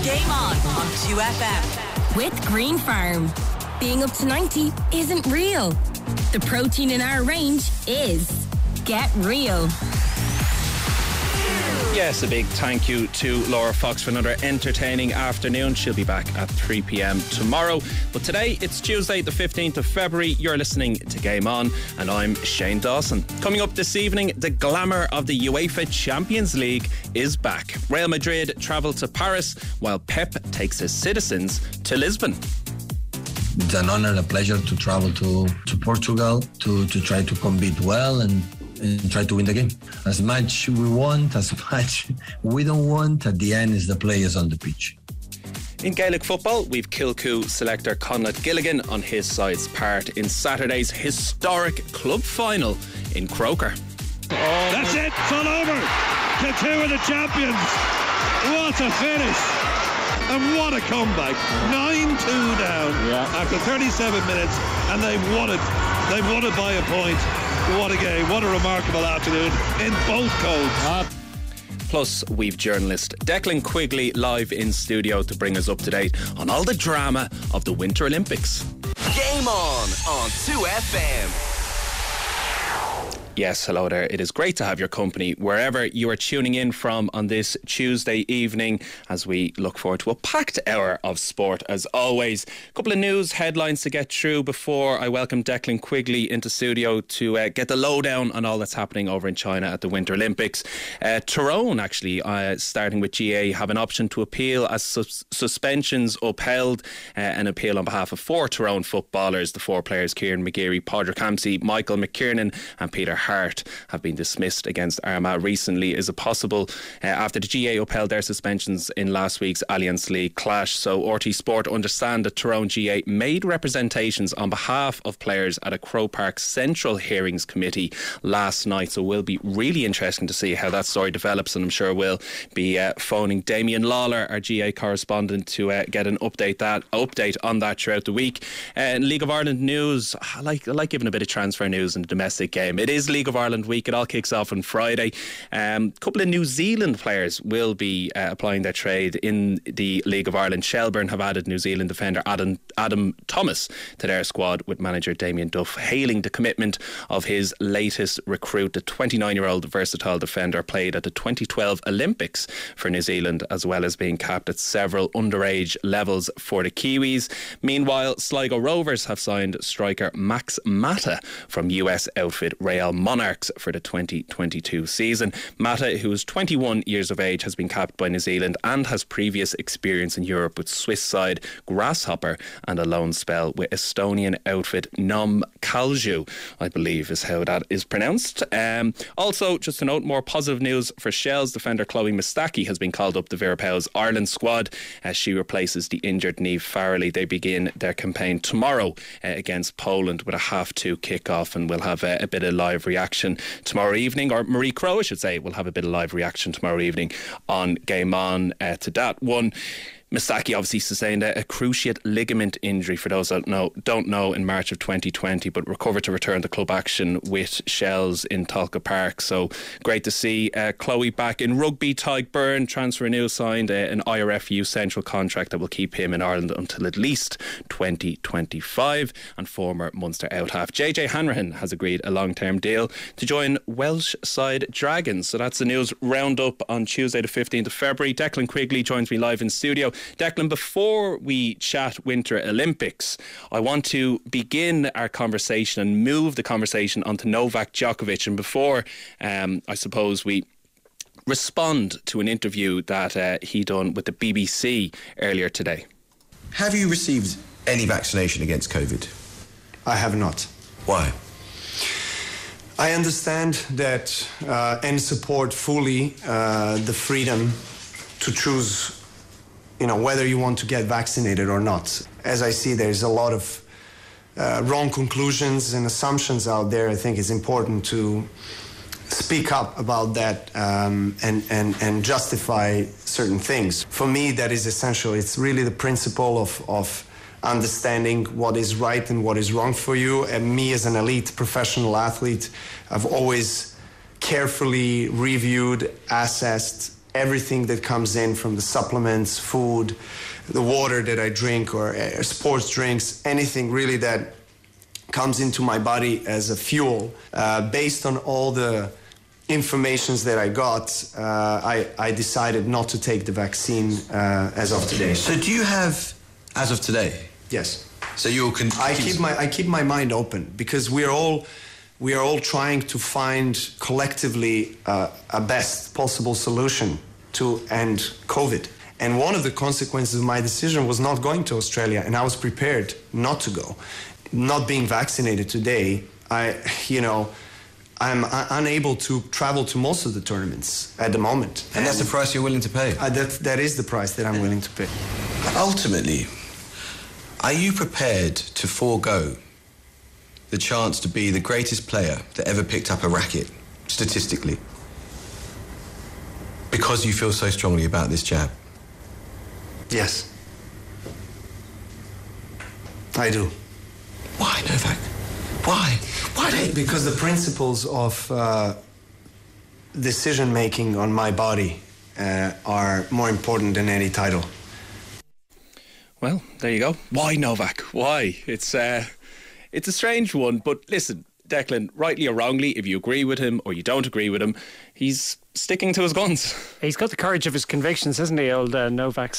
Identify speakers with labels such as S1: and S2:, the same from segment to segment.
S1: Game On 2FM.
S2: With Green Farm. Being up to 90 isn't real. The protein in our range is. Get real.
S3: Yes, a big thank you to Laura Fox for another entertaining afternoon. She'll be back at 3 p.m. tomorrow. But today, it's Tuesday, the 15th of February. You're listening to Game On, and I'm Shane Dawson. Coming up this evening, the glamour of the UEFA Champions League is back. Real Madrid travel to Paris, while Pep takes his citizens to Lisbon.
S4: It's an honor and a pleasure to travel to Portugal to try to compete well and try to win the game. As much we want, as much we don't want, at the end is the players on the pitch.
S3: In Gaelic football, we've Kilcoo selector Conleth Gilligan on his side's part in Saturday's historic club final in Croker.
S5: That's it, it's all over. Kilcoo are the champions. What a finish. And what a comeback. 9-2 down after 37 minutes, and they won it. They won it by a point. What a game, what a remarkable afternoon in both codes.
S3: Plus, we've journalist Declan Quigley live in studio to bring us up to date on all the drama of the Winter Olympics.
S1: Game On 2FM.
S3: Yes, hello there. It is great to have your company wherever you are tuning in from on this Tuesday evening as we look forward to a packed hour of sport as always. A couple of news headlines to get through before I welcome Declan Quigley into studio to get the lowdown on all that's happening over in China at the Winter Olympics. Tyrone, actually, starting with GA, have an option to appeal as suspensions upheld. An appeal on behalf of 4 Tyrone footballers. The 4 players, Kieran McGeary, Padraig Campsey, Michael McKiernan and Peter Hart, have been dismissed against Armagh recently. Is it possible after the GA upheld their suspensions in last week's Allianz League clash? So RT Sport understand that Tyrone GA made representations on behalf of players at a Croke Park Central Hearings Committee last night, so it will be really interesting to see how that story develops, and I'm sure we'll be phoning Damien Lawler, our GA correspondent, to get an update on that throughout the week. In League of Ireland news, I like giving a bit of transfer news in the domestic game. It is League of Ireland week. It all kicks off on Friday. A couple of New Zealand players will be applying their trade in the League of Ireland. Shelbourne have added New Zealand defender Adam Thomas to their squad, with manager Damien Duff hailing the commitment of his latest recruit. The 29-year-old versatile defender played at the 2012 Olympics for New Zealand, as well as being capped at several underage levels for the Kiwis. Meanwhile, Sligo Rovers have signed striker Max Mata from US outfit Real Monarchs for the 2022 season. Mata, who is 21 years of age, has been capped by New Zealand and has previous experience in Europe with Swiss side Grasshopper and a loan spell with Estonian outfit Nom Kalju, I believe is how that is pronounced. Also, just to note, more positive news for Shell's defender Chloe Mustaki has been called up to Vera Pauw's Ireland squad as she replaces the injured Niamh Farrelly. They begin their campaign tomorrow against Poland with a 2:30 kick-off, and we'll have a bit of live reaction tomorrow evening, or Marie Crowe I should say will have a bit of live reaction tomorrow evening on Game On to that one. Mustaki obviously sustained a cruciate ligament injury, for those that don't know, in March of 2020, but recovered to return to club action with Shells in Talca Park. So great to see Chloe back in rugby. Tyke Byrne, transfer news, signed an IRFU central contract that will keep him in Ireland until at least 2025. And former Munster out half JJ Hanrahan has agreed a long-term deal to join Welsh side Dragons. So that's the news roundup on Tuesday the 15th of February. Declan Quigley joins me live in studio. Declan, before we chat Winter Olympics, I want to begin our conversation and move the conversation onto Novak Djokovic. And before, I suppose, we respond to an interview that he done with the BBC earlier today.
S6: Have you received any vaccination against COVID?
S7: I have not.
S6: Why?
S7: I understand that and support fully the freedom to choose whether you want to get vaccinated or not. As I see, there's a lot of wrong conclusions and assumptions out there. I think it's important to speak up about that and justify certain things. For me, that is essential. It's really the principle of understanding what is right and what is wrong for you. And me as an elite professional athlete, I've always carefully reviewed, assessed everything that comes in from the supplements, food, the water that I drink, or sports drinks, anything really that comes into my body as a fuel. Based on all the informations that I got, I decided not to take the vaccine as of today.
S6: So do you have, as of today?
S7: Yes.
S6: So you'll
S7: I keep my mind open, because we are all trying to find collectively a best possible solution to end COVID. And one of the consequences of my decision was not going to Australia, and I was prepared not to go. Not being vaccinated today, I'm unable to travel to most of the tournaments at the moment.
S6: And that's the price you're willing to pay?
S7: That is the price that I'm willing to pay.
S6: Ultimately, are you prepared to forego the chance to be the greatest player that ever picked up a racket, statistically, because you feel so strongly about this jab?
S7: Yes. I do.
S6: Why, Novak? Why? Why?
S7: Because the principles of decision-making on my body are more important than any title.
S3: Well, there you go. Why Novak? Why? It's a strange one, but listen, Declan, rightly or wrongly, if you agree with him or you don't agree with him, he's sticking to his guns.
S8: He's got the courage of his convictions, hasn't he, old Novak?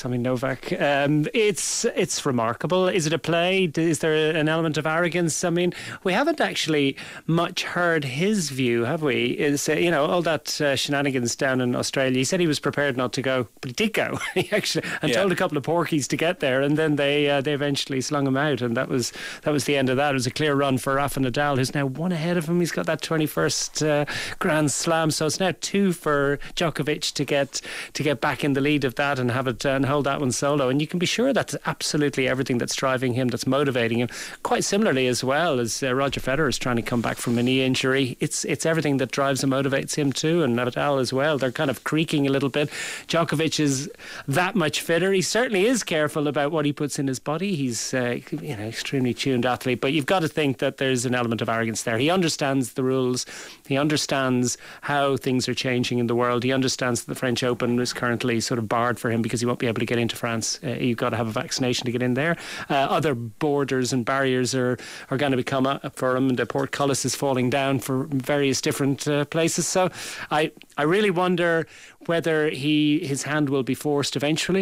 S8: It's remarkable. Is it a play? Is there an element of arrogance? I mean, we haven't actually much heard his view, have we? Is all that shenanigans down in Australia. He said he was prepared not to go, but he did go. He actually told a couple of porkies to get there, and then they eventually slung him out, and that was the end of that. It was a clear run for Rafa Nadal, who's now one ahead of him. He's got that 21st Grand Slam, so it's now 2 for Djokovic to get back in the lead of that and have it and hold that one solo. And you can be sure that's absolutely everything that's driving him, that's motivating him. Quite similarly as well as Roger Federer is trying to come back from a knee injury. It's everything that drives and motivates him too, and Nadal as well. They're kind of creaking a little bit. Djokovic is that much fitter. He certainly is careful about what he puts in his body. He's extremely tuned athlete, but you've got to think that there's an element of arrogance there. He understands the rules. He understands how things are changing in the world. He understands that the French Open is currently sort of barred for him because he won't be able to get into France. You've got to have a vaccination to get in there. Other borders and barriers are going to become up for him, and the portcullis is falling down for various different places. So I really wonder whether his hand will be forced eventually.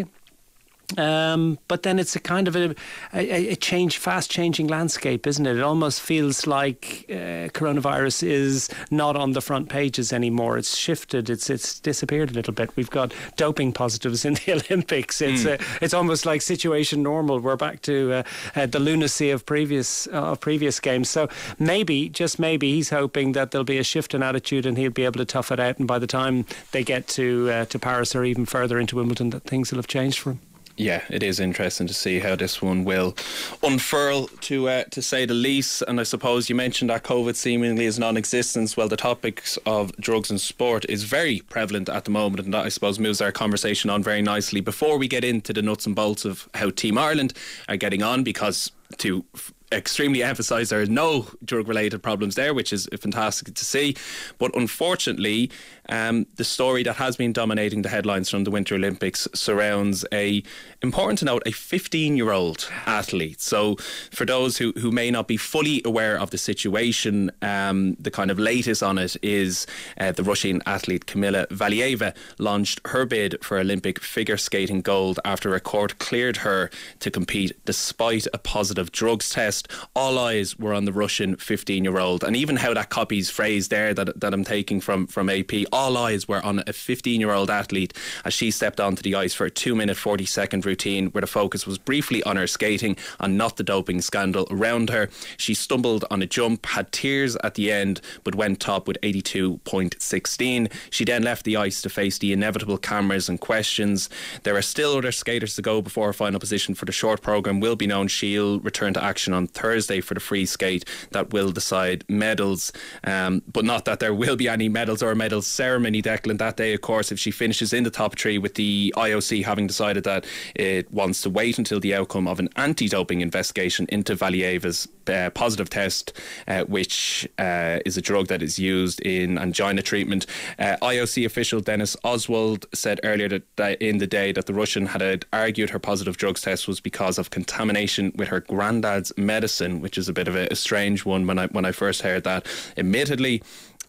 S8: But then it's a kind of a fast-changing landscape, isn't it? It almost feels like coronavirus is not on the front pages anymore. It's shifted. It's disappeared a little bit. We've got doping positives in the Olympics. It's almost like situation normal. We're back to the lunacy of previous games. So maybe, just maybe, he's hoping that there'll be a shift in attitude and he'll be able to tough it out. And by the time they get to Paris or even further into Wimbledon, that things will have changed for him.
S3: Yeah, it is interesting to see how this one will unfurl, to say the least. And I suppose you mentioned that COVID seemingly is non-existent. Well, the topics of drugs and sport is very prevalent at the moment, and that, I suppose, moves our conversation on very nicely. Before we get into the nuts and bolts of how Team Ireland are getting on, because to extremely emphasise there are no drug-related problems there, which is fantastic to see. But unfortunately, the story that has been dominating the headlines from the Winter Olympics surrounds important to note, a 15-year-old athlete. So for those who may not be fully aware of the situation, the kind of latest on it is the Russian athlete Kamila Valieva launched her bid for Olympic figure skating gold after a court cleared her to compete despite a positive drugs test. All eyes were on the Russian 15-year-old, and even how that copy's phrased there that I'm taking from AP, all eyes were on a 15-year-old athlete as she stepped onto the ice for a 2-minute 40-second routine where the focus was briefly on her skating and not the doping scandal around her. She stumbled on a jump, had tears at the end, but went top with 82.16. She then left the ice to face the inevitable cameras and questions. There are still other skaters to go before her final position for the short programme will be known. She'll return to action on Thursday for the free skate that will decide medals, but not that there will be any medals or a medal ceremony ceremony, Declan, that day, of course, if she finishes in the top three, with the IOC having decided that it wants to wait until the outcome of an anti-doping investigation into Valieva's positive test, which is a drug that is used in angina treatment. IOC official Dennis Oswald said earlier that in the day that the Russian had argued her positive drugs test was because of contamination with her granddad's medicine, which is a bit of a strange one when I first heard that, admittedly.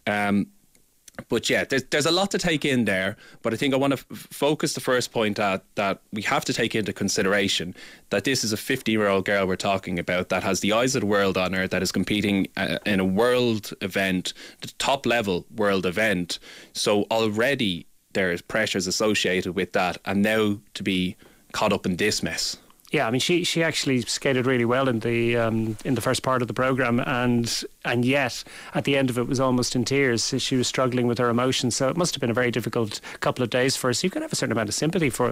S3: But yeah, there's a lot to take in there. But I think I want to focus the first point at that we have to take into consideration that this is a 50-year-old girl we're talking about that has the eyes of the world on her, that is competing in a world event, the top level world event. So already there's pressures associated with that, and now to be caught up in this mess.
S8: Yeah, I mean, she actually skated really well in the first part of the programme, and yet at the end of it was almost in tears. She was struggling with her emotions, so it must have been a very difficult couple of days for her. So you can have a certain amount of sympathy for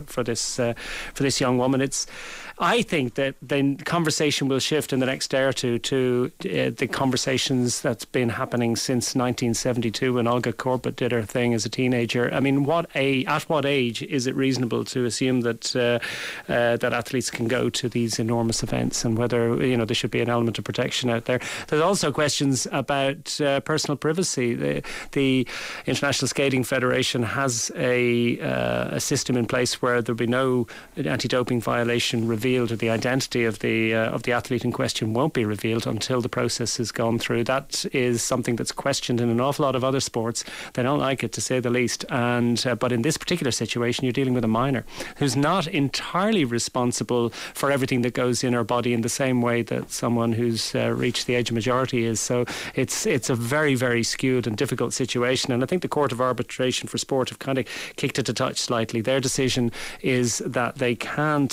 S8: this young woman. I think that the conversation will shift in the next day or two to the conversations that's been happening since 1972 when Olga Korbut did her thing as a teenager. I mean, at what age is it reasonable to assume that that athletes can go to these enormous events, and whether there should be an element of protection out there? There's also questions about personal privacy. The International Skating Federation has a system in place where there'll be no anti-doping violation revealed, or the identity of the athlete in question won't be revealed until the process has gone through. That is something that's questioned in an awful lot of other sports. They don't like it, to say the least. But in this particular situation, you're dealing with a minor who's not entirely responsible for everything that goes in her body in the same way that someone who's reached the age of majority is. So it's a very, very skewed and difficult situation. And I think the Court of Arbitration for Sport have kind of kicked it a touch slightly. Their decision is that they can't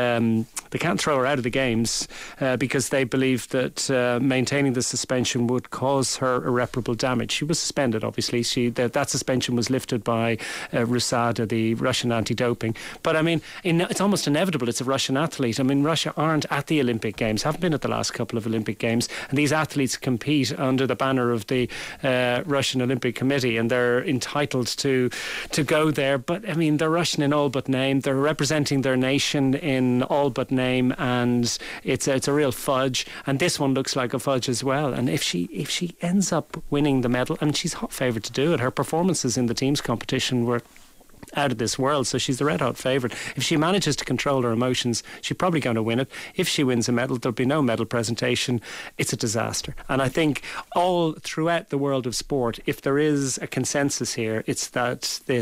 S8: throw her out of the games because they believe that maintaining the suspension would cause her irreparable damage. She was suspended, obviously. That suspension was lifted by RUSADA, the Russian anti-doping. But I mean, it's almost inevitable. It's a Russian athlete. I mean, Russia aren't at the Olympic Games, haven't been at the last couple of Olympic Games, and these athletes compete under the banner of the Russian Olympic Committee, and they're entitled to go there. But I mean, they're Russian in all but name. They're representing their nation in all but name, and it's a real fudge. And this one looks like a fudge as well. And if she ends up winning the medal, and she's hot favourite to do it, her performances in the teams competition were out of this world, so she's the red hot favourite. If she manages to control her emotions, she's probably going to win it. If she wins a medal, there'll be no medal presentation. It's a disaster. And I think all throughout the world of sport, if there is a consensus here, it's that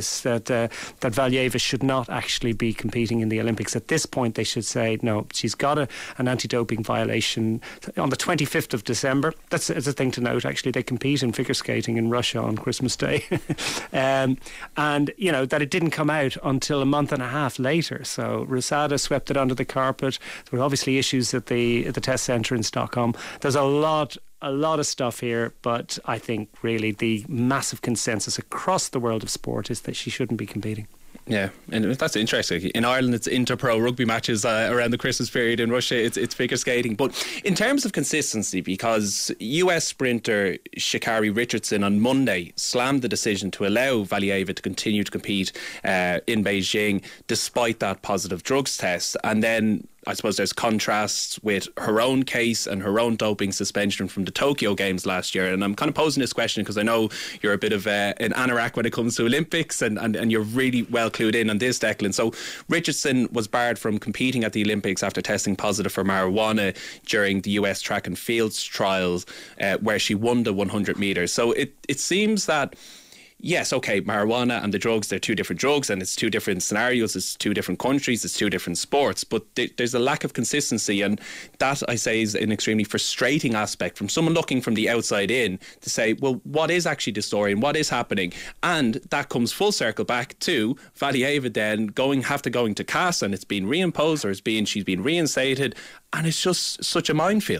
S8: Valieva should not actually be competing in the Olympics. At this point, they should say no, she's got an anti-doping violation on the 25th of December. That's a thing to note, actually. They compete in figure skating in Russia on Christmas Day. And that it didn't come out until a month and a half later. So RUSADA swept it under the carpet. There were obviously issues at the test centre in Stockholm. There's a lot of stuff here, but I think really the massive consensus across the world of sport is that she shouldn't be competing.
S3: Yeah, and that's interesting. In Ireland, it's inter-pro rugby matches around the Christmas period. In Russia, it's figure skating. But in terms of consistency, because US sprinter Sha'Carri Richardson on Monday slammed the decision to allow Valieva to continue to compete in Beijing despite that positive drugs test, and then I suppose there's contrasts with her own case and her own doping suspension from the Tokyo Games last year. And I'm kind of posing this question because I know you're a bit of an anorak when it comes to Olympics, and you're really well clued in on this, Declan. So Richardson was barred from competing at the Olympics after testing positive for marijuana during the US track and fields trials where she won the 100 metres. So it seems that yes, okay, marijuana and the drugs, they're two different drugs, and it's two different scenarios, it's two different countries, it's two different sports, but there's a lack of consistency, and that, I say, is an extremely frustrating aspect from someone looking from the outside in to say, well, what is actually the story and what is happening? And that comes full circle back to Valieva then going to CAS, and it's been reimposed, or she's been reinstated, and it's just such a minefield.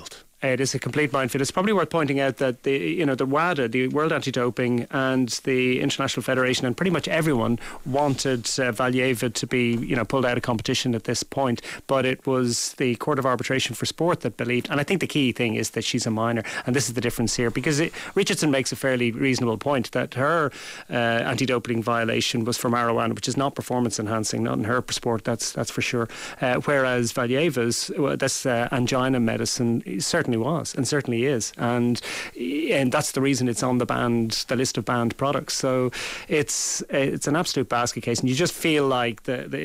S8: It is a complete minefield. It's probably worth pointing out that the WADA, the World Anti-Doping, and the International Federation, and pretty much everyone wanted Valieva to be, pulled out of competition at this point. But it was the Court of Arbitration for Sport that believed, and I think the key thing is that she's a minor, and this is the difference here, because Richardson makes a fairly reasonable point that her anti-doping violation was for marijuana, which is not performance enhancing, not in her sport, that's for sure. Whereas Valieva's, that's angina medicine, certainly was and certainly is, and that's the reason it's on the list of banned products. So it's an absolute basket case, and you just feel like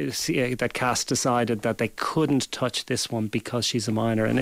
S8: that CAS decided that they couldn't touch this one because she's a minor, and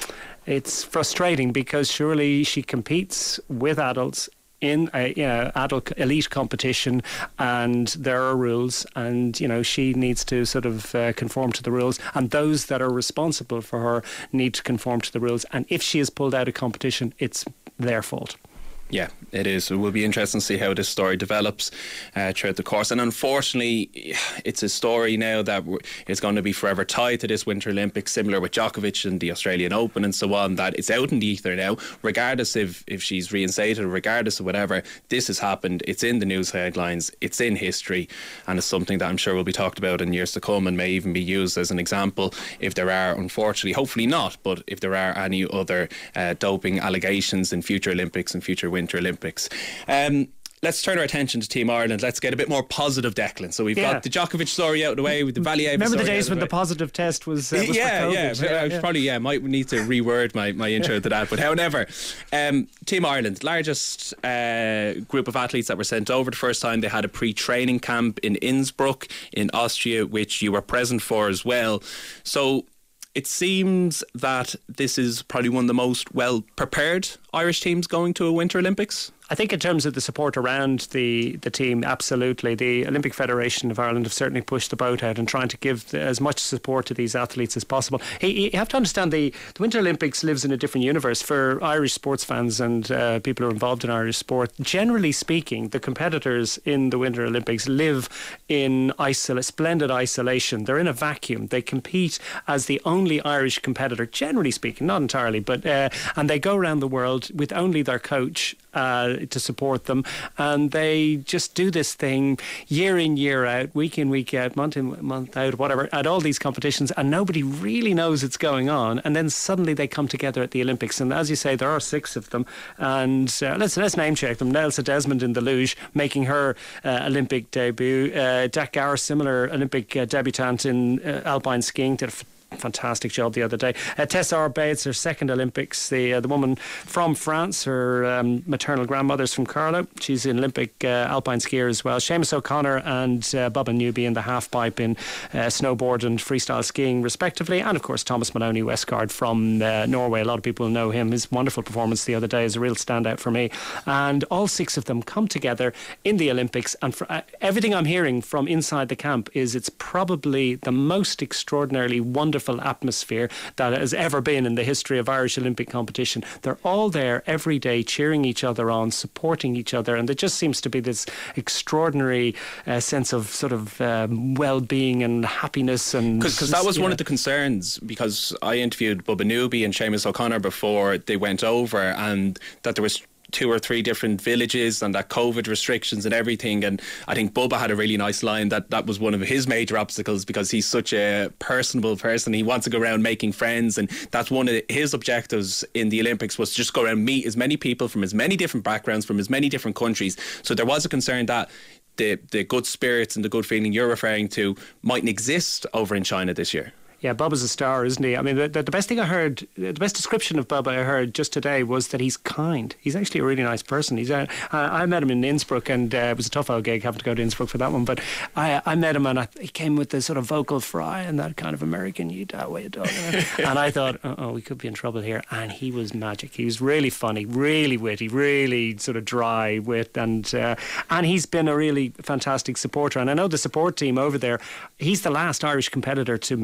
S8: it's frustrating because surely she competes with adults in a adult elite competition, and there are rules, and she needs to sort of conform to the rules, and those that are responsible for her need to conform to the rules, and if she is pulled out of competition, it's their fault.
S3: Yeah, it is. It will be interesting to see how this story develops throughout the course. And unfortunately, it's a story now that is going to be forever tied to this Winter Olympics, similar with Djokovic and the Australian Open and so on, that it's out in the ether now, regardless if she's reinstated, regardless of whatever. This has happened. It's in the news headlines. It's in history. And it's something that I'm sure will be talked about in years to come, and may even be used as an example if there are, unfortunately, hopefully not, but if there are any other doping allegations in future Olympics and future Winter Olympics. Let's turn our attention to Team Ireland. Let's get a bit more positive, Declan. So we've got the Djokovic story out of the way, with the Valieva.
S8: Remember the days when the positive test was for COVID?
S3: Probably might need to reword my intro to that. But however, Team Ireland, largest group of athletes that were sent over the first time. They had a pre-training camp in Innsbruck in Austria, which you were present for as well. So it seems that this is probably one of the most well-prepared Irish teams going to a Winter Olympics.
S8: I think in terms of the support around the team, absolutely. The Olympic Federation of Ireland have certainly pushed the boat out and trying to give as much support to these athletes as possible. You have to understand the Winter Olympics lives in a different universe for Irish sports fans and people who are involved in Irish sport. Generally speaking, the competitors in the Winter Olympics live in splendid isolation. They're in a vacuum. They compete as the only Irish competitor, generally speaking, not entirely, but and they go around the world with only their coach to support them, and they just do this thing year in, year out, week in, week out, month in, month out, whatever, at all these competitions, and nobody really knows it's going on, and then suddenly they come together at the Olympics. And as you say, there are 6 of them, and let's name check them. Nelsa Desmond in the luge, making her Olympic debut. Dakar, similar Olympic debutant in alpine skiing, did a fantastic job the other day. Tessa Arbe, it's her second Olympics. The woman from France, her maternal grandmother's from Carlow. She's an Olympic alpine skier as well. Seamus O'Connor and Bubba Newby in the half pipe in snowboard and freestyle skiing respectively. And of course Thomas Maloney Westgard from Norway. A lot of people know him. His wonderful performance the other day is a real standout for me. And all 6 of them come together in the Olympics, and for, everything I'm hearing from inside the camp is it's probably the most extraordinarily wonderful atmosphere that has ever been in the history of Irish Olympic competition. They're all there every day cheering each other on, supporting each other, and there just seems to be this extraordinary sense of sort of well-being and happiness. And
S3: because that was one of the concerns, because I interviewed Bubba Newby and Seamus O'Connor before they went over, and that there was 2 or 3 different villages and that COVID restrictions and everything. And I think Bubba had a really nice line that was one of his major obstacles, because he's such a personable person. He wants to go around making friends, and that's one of his objectives in the Olympics, was to just go around, meet as many people from as many different backgrounds, from as many different countries. So there was a concern that the good spirits and the good feeling you're referring to mightn't exist over in China this year.
S8: Yeah, Bubba's a star, isn't he? I mean, the best thing I heard, the best description of Bubba I heard just today was that he's kind. He's actually a really nice person. I met him in Innsbruck, and it was a tough old gig having to go to Innsbruck for that one. But I met him, and he came with the sort of vocal fry and that kind of American, you that way, dog. And I thought, we could be in trouble here. And he was magic. He was really funny, really witty, really sort of dry wit, and he's been a really fantastic supporter. And I know the support team over there, he's the last Irish competitor to make their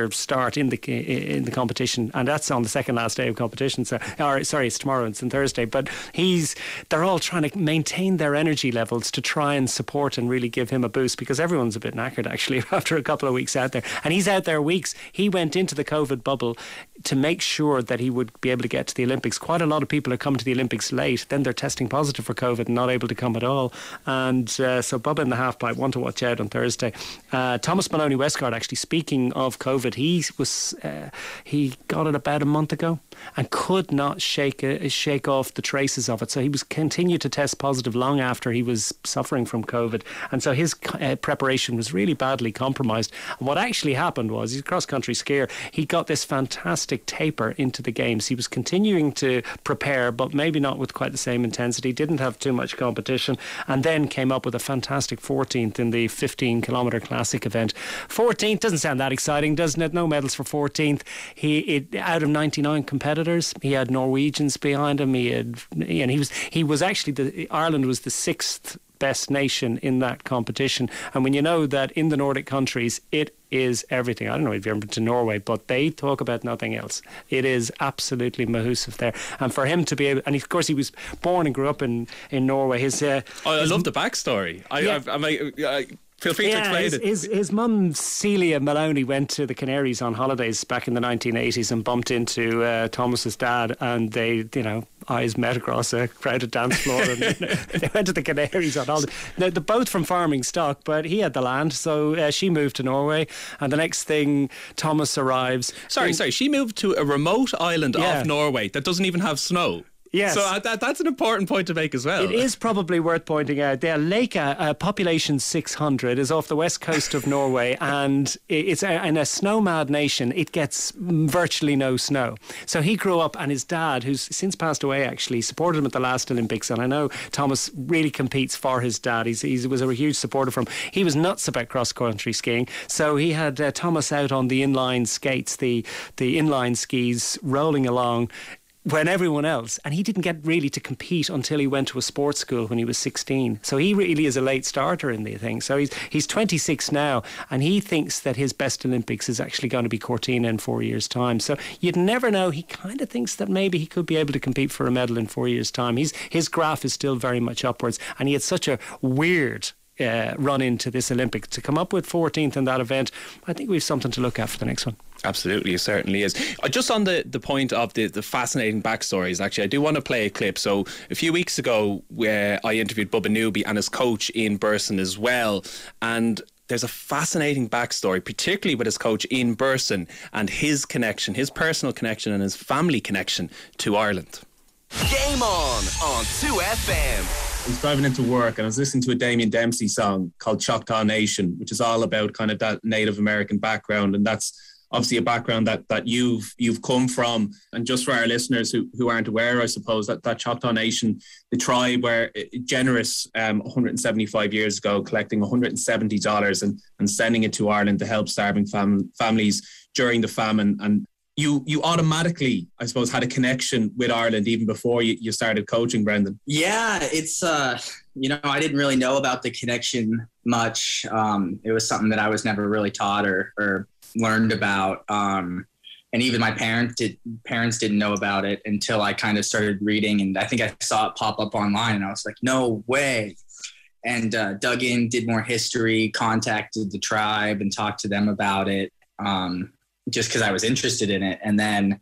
S8: their start in the competition, and that's on the second last day of competition. So, it's tomorrow. It's on Thursday. But they're all trying to maintain their energy levels to try and support and really give him a boost, because everyone's a bit knackered actually after a couple of weeks out there, and he's out there weeks. He went into the COVID bubble to make sure that he would be able to get to the Olympics. Quite a lot of people are coming to the Olympics late, then they're testing positive for COVID and not able to come at all. And so Bubba in the halfpipe, one to watch out on Thursday. Thomas Maloney Westgard, actually, speaking of COVID, he got it about a month ago and could not shake off the traces of it. So he was continued to test positive long after he was suffering from COVID, and so his preparation was really badly compromised. And what actually happened was, he's a cross-country skier, he got this fantastic taper into the games. He was continuing to prepare, but maybe not with quite the same intensity, didn't have too much competition, and then came up with a fantastic 14th in the 15-kilometre classic event. 14th doesn't sound that exciting, doesn't it? No medals for 14th. Out of 99 competitors, he had Norwegians behind him. Ireland was the 6th best nation in that competition. And when you know that in the Nordic countries it is everything, I don't know if you've ever been to Norway, but they talk about nothing else. It is absolutely mahoosive there. And for him to be able, and of course he was born and grew up in Norway. I
S3: love the backstory. Feel free to explain it.
S8: His mum, Celia Maloney, went to the Canaries on holidays back in the 1980s and bumped into Thomas's dad, and they, eyes met across a crowded dance floor, and they went to the Canaries on holiday. They're both from farming stock, but he had the land, so she moved to Norway, and the next thing, Thomas arrives.
S3: Sorry, she moved to a remote island off Norway that doesn't even have snow.
S8: Yes.
S3: So that's an important point to make as well.
S8: It is probably worth pointing out. The Leka, population 600, is off the west coast of Norway, and it's in a snow-mad nation. It gets virtually no snow. So he grew up, and his dad, who's since passed away actually, supported him at the last Olympics, and I know Thomas really competes for his dad. He was a huge supporter for him. He was nuts about cross-country skiing, so he had Thomas out on the inline skates, the inline skis, rolling along when everyone else, and he didn't get really to compete until he went to a sports school when he was 16. So he really is a late starter in the thing. So he's 26 now, and he thinks that his best Olympics is actually going to be Cortina in 4 years' time. So you'd never know. He kind of thinks that maybe he could be able to compete for a medal in 4 years' time. His graph is still very much upwards, and he had such a weird run into this Olympic. To come up with 14th in that event, I think we have something to look at for the next one.
S3: Absolutely, it certainly is. Just on the point of the fascinating backstories, actually, I do want to play a clip. So a few weeks ago, I interviewed Bubba Newby and his coach Ian Burson as well, and there's a fascinating backstory, particularly with his coach Ian Burson and his connection, his personal connection and his family connection to Ireland.
S1: Game on 2FM.
S9: I was driving into work and I was listening to a Damien Dempsey song called Choctaw Nation, which is all about kind of that Native American background, and that's obviously a background that you've come from. And just for our listeners who aren't aware, I suppose, that Choctaw Nation, the tribe, were generous 175 years ago, collecting $170 and sending it to Ireland to help starving families during the famine. And you automatically, I suppose, had a connection with Ireland even before you started coaching, Brendan.
S10: Yeah, it's, I didn't really know about the connection much. It was something that I was never really taught or learned about. And even my parents didn't know about it until I kind of started reading. And I think I saw it pop up online and I was like, no way. And dug in, did more history, contacted the tribe and talked to them about it. Just because I was interested in it. And then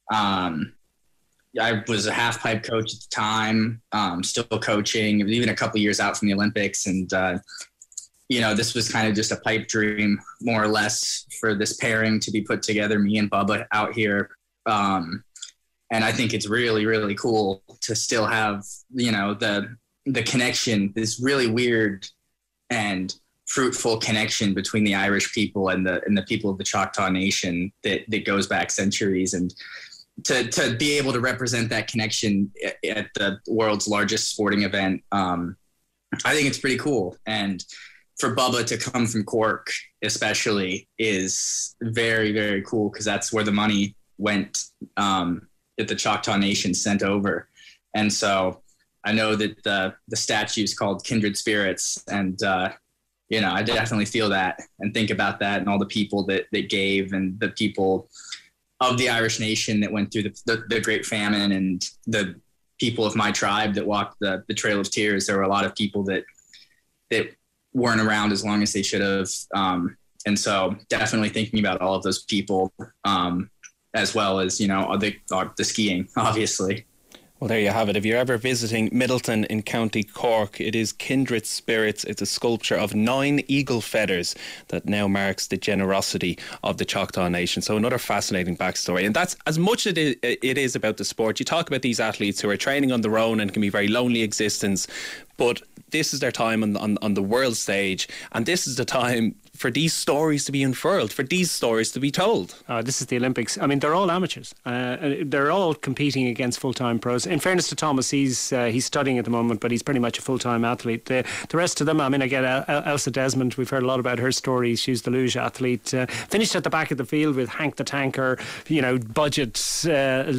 S10: I was a half pipe coach at the time, still coaching. It was even a couple of years out from the Olympics. And, this was kind of just a pipe dream, more or less, for this pairing to be put together, me and Bubba out here. And I think it's really, really cool to still have, the connection, this really weird and fruitful connection between the Irish people and the people of the Choctaw Nation that goes back centuries, and to be able to represent that connection at the world's largest sporting event, I think it's pretty cool. And for Bubba to come from Cork especially is very, very cool, because that's where the money went that the Choctaw Nation sent over. And so I know that the statue is called Kindred Spirits, and I definitely feel that and think about that and all the people that gave and the people of the Irish nation that went through the Great Famine and the people of my tribe that walked the Trail of Tears. There were a lot of people that weren't around as long as they should have. And so definitely thinking about all of those people, as well as, the skiing, obviously.
S3: Well, there you have it. If you're ever visiting Middleton in County Cork, it is Kindred Spirits. It's a sculpture of 9 eagle feathers that now marks the generosity of the Choctaw Nation. So another fascinating backstory. And that's as much as it is about the sport. You talk about these athletes who are training on their own and can be very lonely existence, but this is their time on the world stage, and this is the time for these stories to be unfurled, for these stories to be told.
S8: This is the Olympics. I mean, they're all amateurs. They're all competing against full-time pros. In fairness to Thomas, he's studying at the moment, but he's pretty much a full-time athlete. The rest of them, I mean, again, Elsa Desmond, we've heard a lot about her story. She's the luge athlete. Finished at the back of the field with Hank the Tanker, budget sled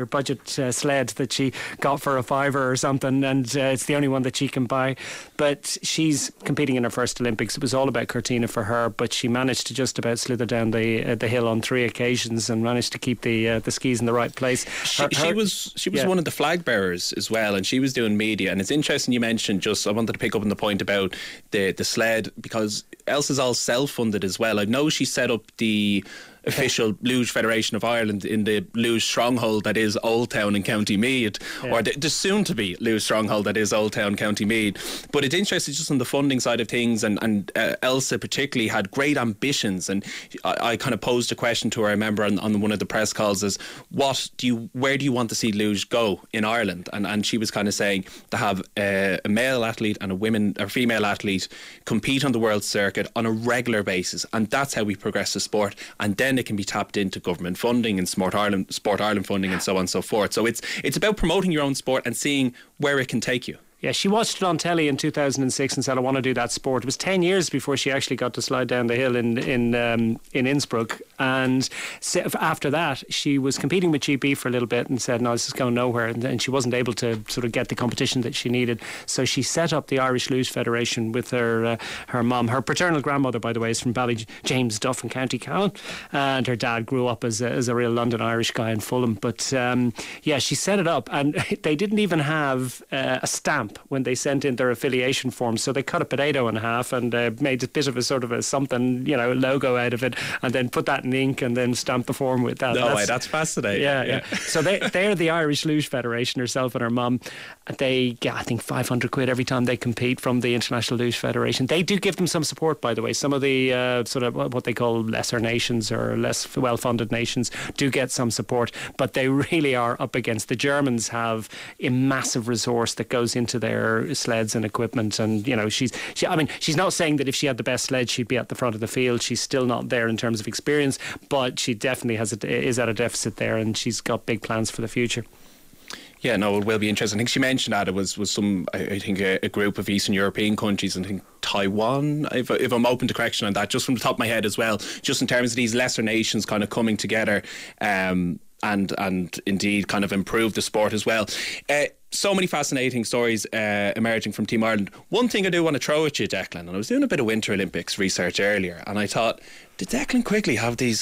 S8: that she got for a $5 or something, and it's the only one that she can buy. But she's competing in her first Olympics. It was all about Cortina for her, but she managed to just about slither down the hill on 3 occasions and managed to keep the skis in the right place.
S3: She was one of the flag bearers as well, and she was doing media. And it's interesting you mentioned, I wanted to pick up on the point about the sled, because Elsa's all self-funded as well. I know she set up the official Luge Federation of Ireland in the Luge stronghold that is Old Town in County Meath, or the soon-to-be Luge stronghold that is Old Town, County Meath. But it's interesting just on the funding side of things, and Elsa particularly had great ambitions, and I kind of posed a question to her, I remember, on one of the press calls, is where do you want to see Luge go in Ireland? And she was kind of saying to have a male athlete and a female athlete compete on the world circuit on a regular basis, and that's how we progress the sport, and then it can be tapped into government funding and Sport Ireland funding and so on and so forth. So it's about promoting your own sport and seeing where it can take you.
S8: Yeah, she watched it on telly in 2006 and said, I want to do that sport. It was 10 years before she actually got to slide down the hill in Innsbruck. And after that, she was competing with GB for a little bit and said, no, this is going nowhere. And she wasn't able to sort of get the competition that she needed. So she set up the Irish Luge Federation with her mum. Her paternal grandmother, by the way, is from Ballyjames Duff in County Cavan. And her dad grew up as a real London Irish guy in Fulham. But she set it up. And they didn't even have a stamp when they sent in their affiliation form, so they cut a potato in half and made a bit of a sort of a something, logo out of it, and then put that in ink and then stamped the form with that.
S3: That's fascinating.
S8: Yeah. So they're the Irish Luge Federation, herself and her mum. They get, I think, £500 every time they compete from the International Luge Federation. They do give them some support, by the way. Some of the sort of what they call lesser nations or less well-funded nations do get some support, but they really are up against. The Germans have a massive resource that goes into their sleds and equipment, and she's not saying that if she had the best sled she'd be at the front of the field. She's still not there in terms of experience, but she definitely is at a deficit there, and she's got big plans for the future.
S3: Yeah, no, it will be interesting. I think she mentioned that it was some, I think, a group of Eastern European countries, and I think Taiwan, if I'm open to correction on that, just from the top of my head as well, just in terms of these lesser nations kind of coming together and indeed kind of improve the sport as well. So many fascinating stories emerging from Team Ireland. One thing I do want to throw at you, Declan, and I was doing a bit of Winter Olympics research earlier, and I thought, did Declan Quigley have these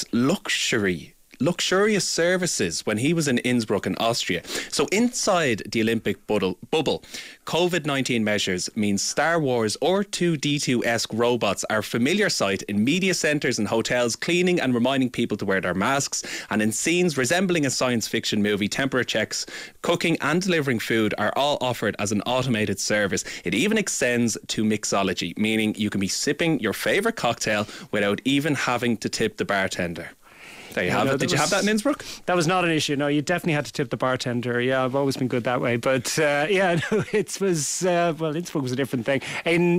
S3: luxurious services when he was in Innsbruck in Austria? So inside the Olympic bubble, COVID-19 measures means Star Wars R2-D2-esque robots are a familiar sight in media centres and hotels, cleaning and reminding people to wear their masks, and in scenes resembling a science fiction movie, temperature checks, cooking and delivering food are all offered as an automated service. It even extends to mixology, meaning you can be sipping your favourite cocktail without even having to tip the bartender. There you have it. Did you have that in Innsbruck?
S8: That was not an issue. No, you definitely had to tip the bartender. Yeah, I've always been good that way. But it was Innsbruck was a different thing.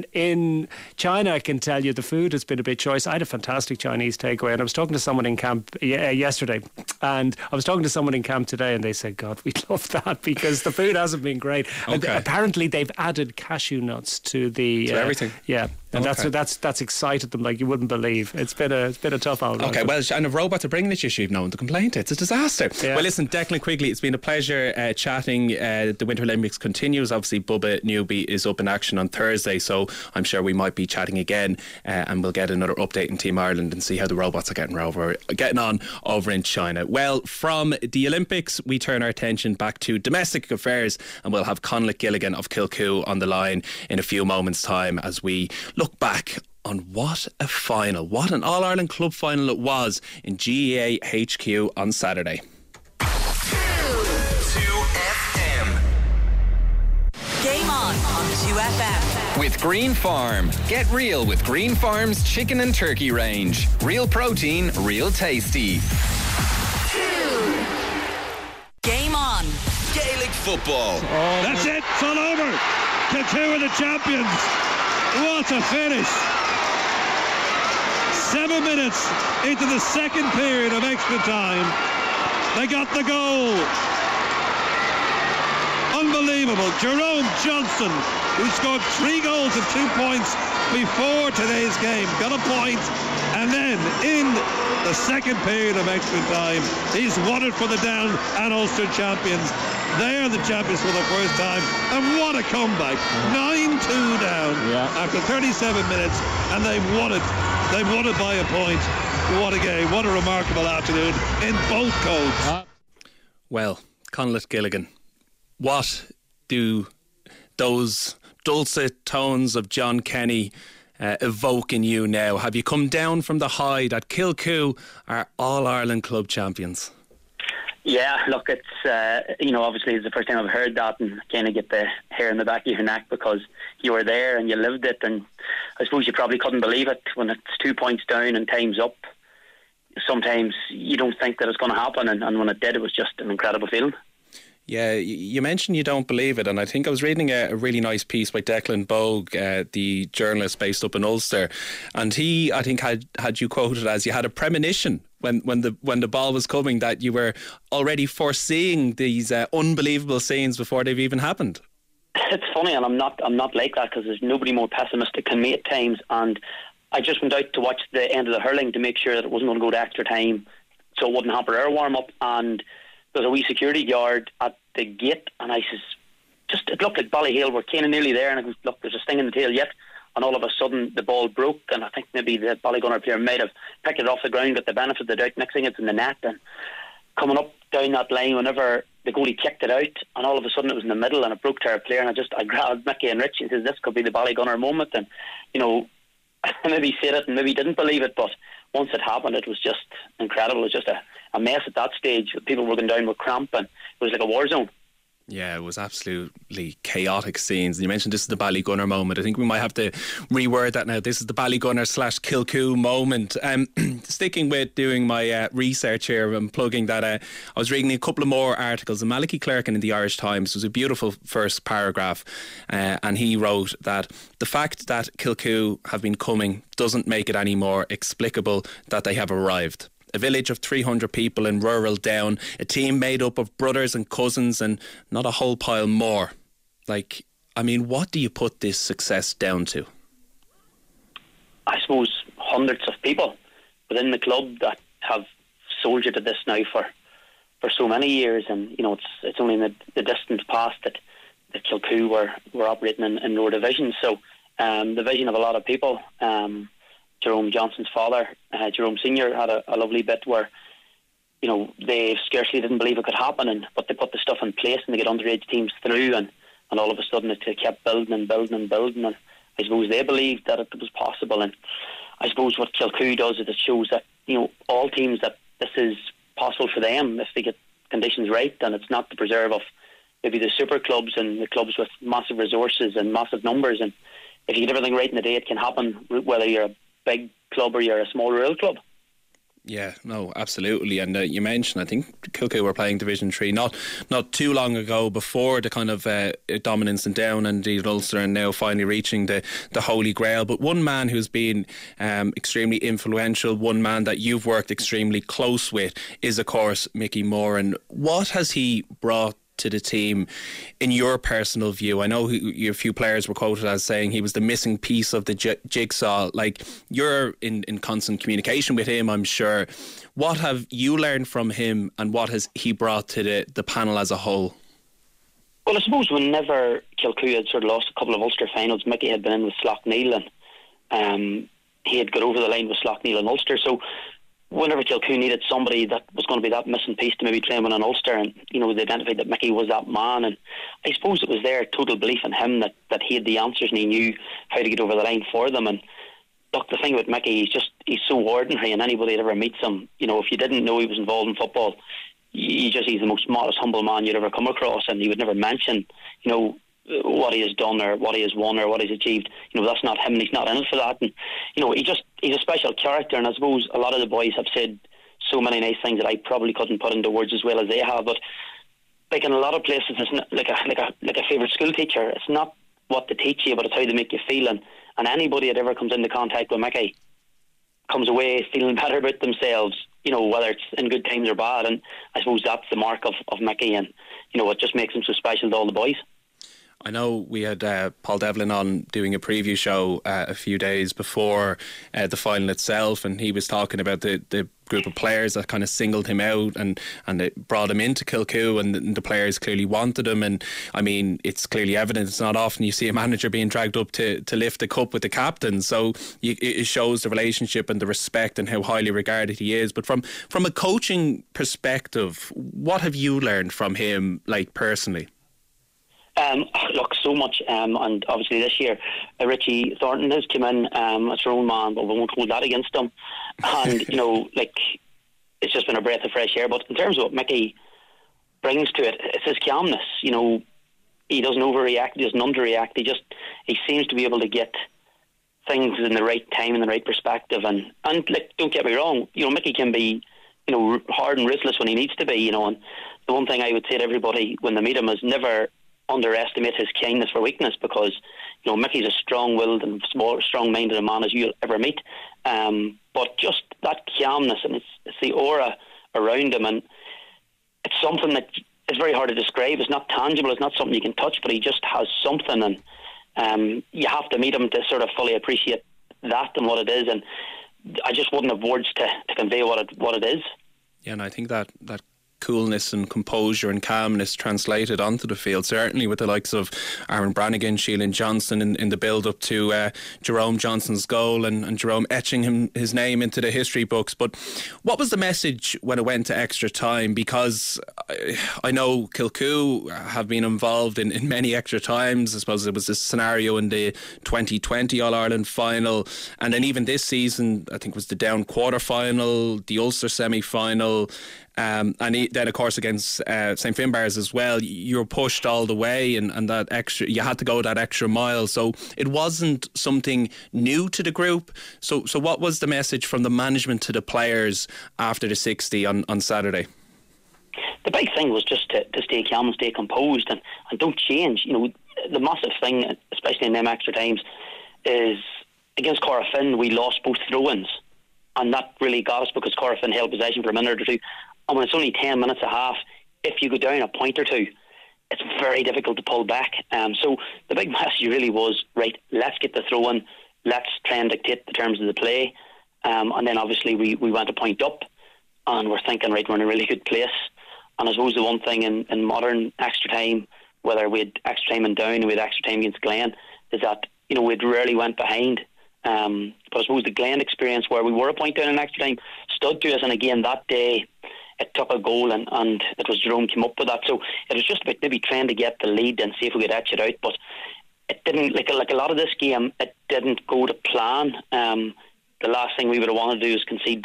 S8: In China, I can tell you the food has been a bit choice. I had a fantastic Chinese takeaway, and I was talking to someone in camp yesterday, and I was talking to someone in camp today, and they said, "God, we love that because the food hasn't been great."
S3: Okay.
S8: Apparently, they've added cashew nuts to everything. Yeah. And
S3: Okay.
S8: that's excited them like you wouldn't believe. It's been a tough old run.
S3: Okay, well, and if robots are bringing it, you should have known to complain to. It's a disaster.
S8: Yeah.
S3: Well, listen, Declan Quigley, it's been a pleasure chatting. The Winter Olympics continues. Obviously, Bubba Newby is up in action on Thursday, so I'm sure we might be chatting again, and we'll get another update in Team Ireland and see how the robots are getting on over in China. Well, from the Olympics, we turn our attention back to domestic affairs, and we'll have Conleth Gilligan of Kilcoo on the line in a few moments' time as we look back on what a final, what an All-Ireland club final it was in GEA HQ on Saturday.
S1: 2FM.
S11: Game on 2FM.
S1: With Green Farm. Get real with Green Farm's chicken and turkey range. Real protein, real tasty.
S11: Game on.
S1: Gaelic football.
S5: That's it. It's all over. Kilcoo are the champions. What a finish. 7 minutes into the second period of extra time. They got the goal. Unbelievable. Jerome Johnson, who scored 3 goals and 2 points before today's game, got a point. And then in the second period of extra time, he's won it for the Down and Ulster champions. They are the champions for the first time. And what a comeback. 9-2 down after 37 minutes. And they've won it. They've won it by a point. What a game. What a remarkable afternoon in both codes.
S3: Well, Conleth Gilligan, what do those dulcet tones of John Kenny evoke in you now? Have you come down from the high that Kilcoo are All-Ireland club champions?
S12: Yeah, look, it's, obviously it's the first time I've heard that, and kind of get the hair in the back of your neck because you were there and you lived it, and I suppose you probably couldn't believe it when it's 2 points down and time's up. Sometimes you don't think that it's going to happen, and when it did, it was just an incredible feeling.
S3: Yeah, you mentioned you don't believe it, and I think I was reading a really nice piece by Declan Bogue, the journalist based up in Ulster, and he, I think, had you quoted as you had a premonition when the ball was coming that you were already foreseeing these unbelievable scenes before they've even happened.
S12: It's funny, and I'm not like that because there's nobody more pessimistic than me at times, and I just went out to watch the end of the hurling to make sure that it wasn't going to go to extra time, so it wouldn't hamper our warm up. And there's a wee security guard at the gate, and I says, it looked like Ballyhale were kind of nearly there, and I goes, look, there's a sting in the tail yet. And all of a sudden the ball broke, and I think maybe the Ballygunner player might have picked it off the ground, got the benefit of the doubt. Next thing it's in the net, and coming up down that line whenever the goalie kicked it out, and all of a sudden it was in the middle and it broke to our player, and I grabbed Mickey and Richie and says, this could be the Ballygunner moment. And maybe he said it and maybe he didn't believe it, but once it happened it was just incredible. It was just a mess at that stage. People were going down with cramp and it was like a war zone.
S3: Yeah, it was absolutely chaotic scenes. You mentioned this is the Ballygunner moment. I think we might have to reword that now. This is the Ballygunner/Kilcoo moment. Sticking with doing my research here and plugging that, I was reading a couple of more articles. And Malachy Clerkin in the Irish Times was a beautiful first paragraph, and he wrote that the fact that Kilcoo have been coming doesn't make it any more explicable that they have arrived. A village of 300 people in rural Down, a team made up of brothers and cousins and not a whole pile more. What do you put this success down to?
S12: I suppose hundreds of people within the club that have soldiered to this now for so many years, and it's only in the distant past that Kilcoo were operating in lower divisions. So the vision of a lot of people. Jerome Johnson's father, Jerome Senior, had a lovely bit where, they scarcely didn't believe it could happen, but they put the stuff in place and they get underage teams through, and all of a sudden it kept building and building and building, and I suppose they believed that it was possible. And I suppose what Kilcoo does is it shows that, all teams that this is possible for them if they get conditions right, and it's not the preserve of maybe the super clubs and the clubs with massive resources and massive numbers. And if you get everything right in the day, it can happen whether you're a big club or you're a small rural club.
S3: Yeah, no, absolutely. And you mentioned, I think Kilcoo were playing Division 3 not too long ago, before the kind of dominance in Down and indeed Ulster, and now finally reaching the Holy Grail. But one man who's been extremely influential, one man that you've worked extremely close with, is of course Mickey Moran. What has he brought to the team in your personal view? I know a few players were quoted as saying he was the missing piece of the jigsaw. Like, you're in constant communication with him, I'm sure. What have you learned from him, and what has he brought to the panel as a whole?
S12: Well, I suppose whenever Kilcoo had sort of lost a couple of Ulster finals, Mickey had been in with Slaughtneil, and he had got over the line with Slaughtneil and Ulster. So whenever Kilcoo needed somebody that was going to be that missing piece to maybe train with an Ulster, and they identified that Mickey was that man, and I suppose it was their total belief in him that he had the answers and he knew how to get over the line for them. And look, the thing about Mickey, he's so ordinary, and anybody that ever meets him, if you didn't know he was involved in football, he's the most modest, humble man you'd ever come across, and he would never mention what he has done or what he has won or what he's achieved. That's not him, and he's not in it for that. And he's a special character, and I suppose a lot of the boys have said so many nice things that I probably couldn't put into words as well as they have. But like in a lot of places, it's not like a favourite school teacher. It's not what they teach you, but it's how they make you feel. And anybody that ever comes into contact with Mickey comes away feeling better about themselves, whether it's in good times or bad. And I suppose that's the mark of Mickey, and it just makes him so special to all the boys.
S3: I know we had Paul Devlin on doing a preview show a few days before the final itself, and he was talking about the group of players that kind of singled him out and it brought him into Kilcoo, and the players clearly wanted him. And I mean, it's clearly evident. It's not often you see a manager being dragged up to lift the cup with the captain, so it shows the relationship and the respect and how highly regarded he is. But from a coaching perspective, what have you learned from him, like, personally?
S12: Look, so much, and obviously this year Richie Thornton has come in as her own man, but we won't hold that against him. And it's just been a breath of fresh air. But in terms of what Mickey brings to it, it's his calmness. He doesn't overreact, he doesn't underreact. He seems to be able to get things in the right time, in the right perspective. And don't get me wrong, Mickey can be hard and ruthless when he needs to be. And the one thing I would say to everybody when they meet him is never underestimate his kindness for weakness, because Mickey's as strong-willed and strong-minded a man as you'll ever meet, but just that calmness, and it's the aura around him, and it's something that is very hard to describe. It's not tangible, it's not something you can touch, but he just has something, and you have to meet him to sort of fully appreciate that and what it is. And I just wouldn't have words to convey what it is.
S3: Yeah, and I think that coolness and composure and calmness translated onto the field, certainly with the likes of Aaron Brannigan, Sheelan Johnson in the build-up to Jerome Johnson's goal, and Jerome etching his name into the history books. But what was the message when it went to extra time? Because I know Kilcoo have been involved in many extra times. I suppose there was this scenario in the 2020 All-Ireland final, and then even this season, I think it was the Down quarter-final, the Ulster semi-final, and then of course against St Finbarrs as well. You were pushed all the way, and that extra, you had to go that extra mile. So it wasn't something new to the group. So what was the message from the management to the players after the 60 on Saturday?
S12: The big thing was just to stay calm and stay composed and don't change. The massive thing, especially in them extra times, is against Corofin we lost both throw-ins, and that really got us because Corofin held possession for a minute or two. And when it's only 10 minutes a half, if you go down a point or two, it's very difficult to pull back. So the big message really was, right, let's get the throw in, let's try and dictate the terms of the play. And then obviously we went a point up, and we're thinking, right, we're in a really good place. And I suppose the one thing in modern extra time, whether we had extra time in Down or we had extra time against Glen, is that we'd rarely went behind. But I suppose the Glen experience where we were a point down in extra time stood to us, and again that day it took a goal, and it was Jerome came up with that. So it was just about maybe trying to get the lead and see if we could etch it out. But it didn't, like a lot of this game, it didn't go to plan. The last thing we would have wanted to do is concede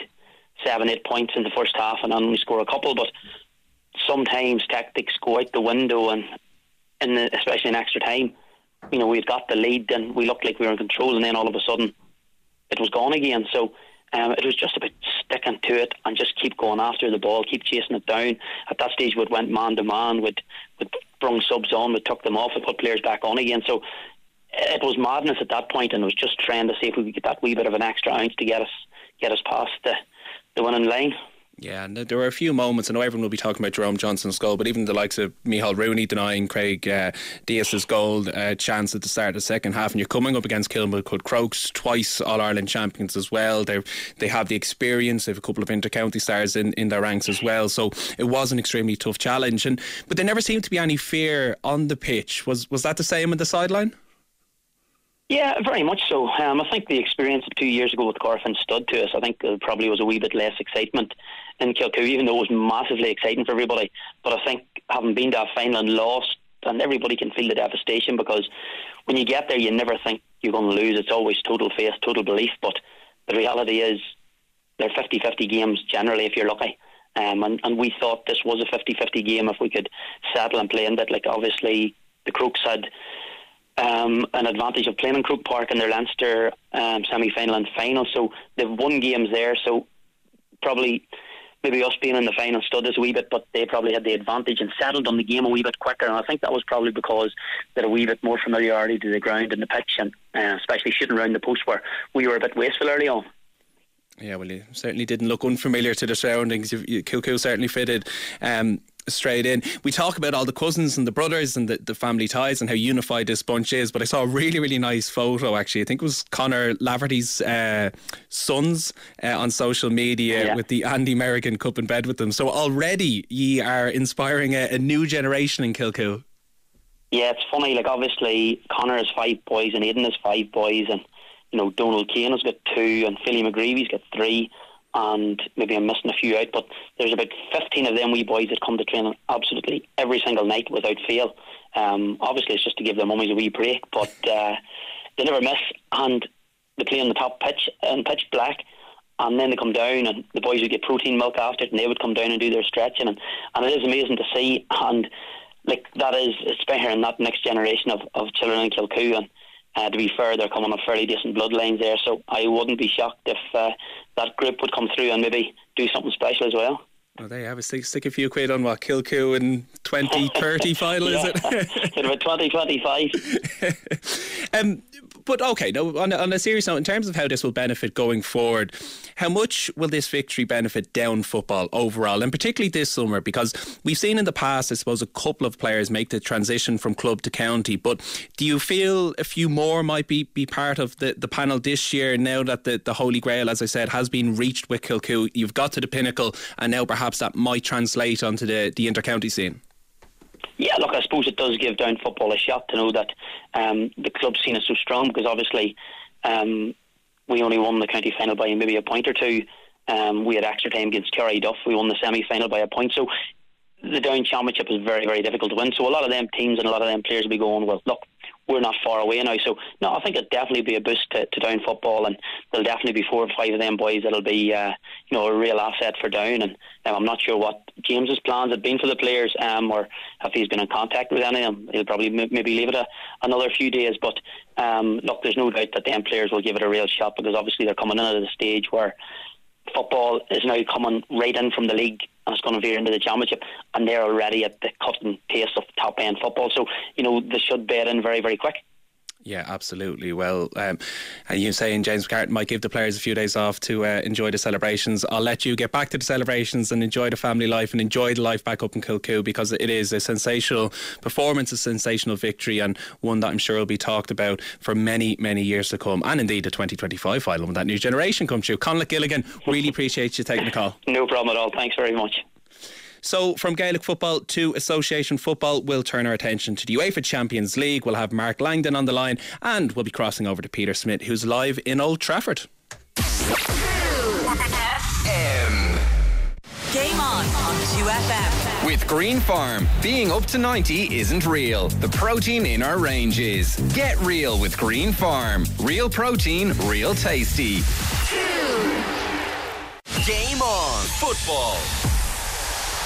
S12: 7-8 points in the first half and only score a couple. But sometimes tactics go out the window, and especially in extra time, we'd got the lead and we looked like we were in control, and then all of a sudden it was gone again. So it was just about sticking to it and just keep going after the ball, keep chasing it down. At that stage we'd went man to man, we'd brung subs on, we'd took them off, we'd put players back on again. So it was madness at that point, and it was just trying to see if we could get that wee bit of an extra ounce to get us past the winning line.
S3: Yeah, and there were a few moments. I know everyone will be talking about Jerome Johnson's goal, but even the likes of Micheál Rooney denying Craig Diaz's goal chance at the start of the second half, and you're coming up against Kilmacud Crokes, twice All-Ireland champions as well. They have the experience. They have a couple of inter-county stars in their ranks as well. So it was an extremely tough challenge. But there never seemed to be any fear on the pitch. Was that the same on the sideline?
S12: Yeah, very much so. I think the experience of 2 years ago with Corofin stood to us. I think there probably was a wee bit less excitement in Kilcoo, even though it was massively exciting for everybody. But I think having been to a final and lost, and everybody can feel the devastation, because when you get there you never think you're going to lose. It's always total faith, total belief. But the reality is they're 50-50 games generally if you're lucky. And we thought this was a 50-50 game if we could settle and play in that. Like, obviously the Crokes had an advantage of playing in Croke Park in their Leinster semi-final and final, so they've won games there, so probably maybe us being in the final stood us a wee bit, but they probably had the advantage and settled on the game a wee bit quicker, and I think that was probably because they had a wee bit more familiarity to the ground and the pitch, and especially shooting around the post where we were a bit wasteful early on.
S3: Yeah, well, you certainly didn't look unfamiliar to the surroundings. Kilcoo certainly fitted straight in. We talk about all the cousins and the brothers and the family ties and how unified this bunch is, but I saw a really, really nice photo actually. I think it was Conor Laverty's sons on social media with the Andy Merrigan Cup in bed with them. So already ye are inspiring a new generation in Kilcoo.
S12: Yeah, it's funny, like obviously Conor has 5 boys and Aidan has 5 boys, and you know, Donald Kane has got 2 and Philly McGreevy's got 3, and maybe I'm missing a few out, but there's about 15 of them wee boys that come to training absolutely every single night without fail. Obviously it's just to give their mummies a wee break, but they never miss, and they play on the top pitch and pitch black, and then they come down and the boys would get protein milk after it, and they would come down and do their stretching, and it is amazing to see. And like that is inspiring that next generation of children in Kilcoo, and to be fair, they're coming up fairly decent bloodlines there, so I wouldn't be shocked if that group would come through and maybe do something special as well.
S3: Well, there you have it. Stick a few quid on what Kilcoo in 2030 final, is it?
S12: It's about 2025.
S3: But okay, no, on a serious note, in terms of how this will benefit going forward, how much will this victory benefit down football overall, and particularly this summer? Because we've seen in the past, I suppose, a couple of players make the transition from club to county, but do you feel a few more might be part of the panel this year now that the Holy Grail, as I said, has been reached with Kilcoo? You've got to the pinnacle, and now perhaps that might translate onto the inter-county scene.
S12: Yeah, look, I suppose it does give down football a shot to know that the club scene is so strong, because obviously we only won the county final by maybe a point or 2. We had extra time against Kerry Duff. We won the semi-final by a point. So the Down Championship is very, very difficult to win. So a lot of them teams and a lot of them players will be going, well, look, we're not far away now. So, no, I think it'll definitely be a boost to Down football, and there'll definitely be 4 or 5 of them boys that'll be a real asset for Down. And I'm not sure what James's plans have been for the players, or if he's been in contact with any of them. He'll probably maybe leave it another few days. But look, there's no doubt that them players will give it a real shot, because obviously they're coming in at a stage where football is now coming right in from the league, and it's going to veer into the championship, and they're already at the cutting pace of top end football. So, they should bed in very, very quick.
S3: Yeah, absolutely. Well, and you saying James McCartan might give the players a few days off to enjoy the celebrations. I'll let you get back to the celebrations and enjoy the family life and enjoy the life back up in Kilcoo, because it is a sensational performance, a sensational victory, and one that I'm sure will be talked about for many, many years to come, and indeed the 2025 final when that new generation comes through. Conleth Gilligan, really appreciate you taking the call.
S12: No problem at all. Thanks very much.
S3: So from Gaelic football to association football, we'll turn our attention to the UEFA Champions League. We'll have Mark Langdon on the line, and we'll be crossing over to Peter Smith, who's live in Old Trafford.
S11: Game on 2FM.
S1: With Green Farm, being up to 90 isn't real. The protein in our range is. Get real with Green Farm. Real protein, real tasty. Game on football.